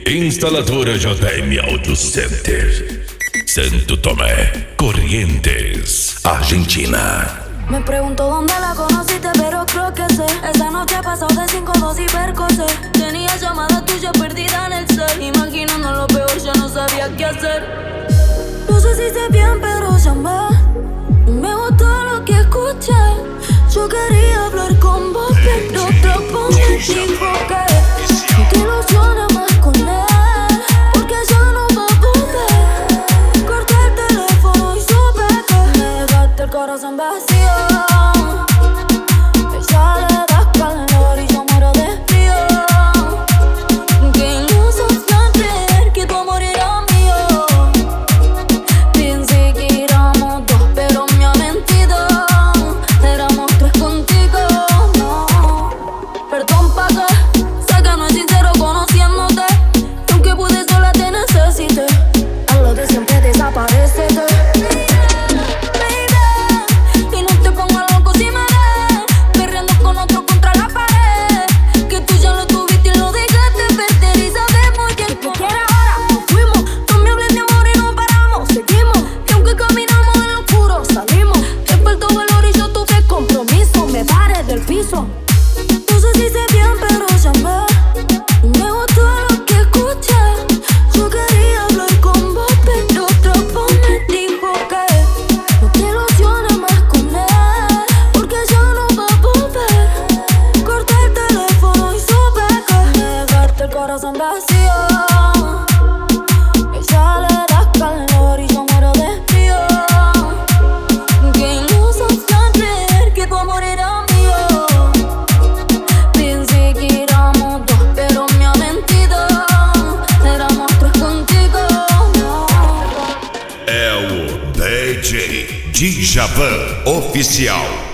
Instaladora JM Auto Center, Santo Tomé, Corrientes, Argentina. Me pregunto dónde la conociste, pero creo que sé. Esa noche pasó de 5-2 y percocé. Tenía llamada tuya perdida en el cel. Imaginando lo peor, ya no sabía qué hacer. No sé si sé bien, pero llamé. Me gustó lo que escuché. Yo quería hablar con vos, pero otro me dijo que ilusiona más con él, porque ya no va a poder. Corté el teléfono y supe que me dejaste el corazón vacío. Ella le da calor y yo muero de frío. Que iluso creer que tu amor era mío. Pensé que éramos dos, pero me ha mentido. Éramos tres contigo, no. Perdón, pa' que sé que no es sincero conociéndote. Y aunque pude sola te necesité. A lo de siempre desaparecete. No sé si sé bien, pero llamé. Me gustó lo que escuché. Yo quería hablar con vos, pero otro me dijo que no te ilusiones más con él, porque ya no va a poder. Corté el teléfono y supe que me dejaste el corazón vacío. Ella le da calor y yo muero de frío. Que iluso creer que tu amor era mío. É o DJ Djavan Oficial.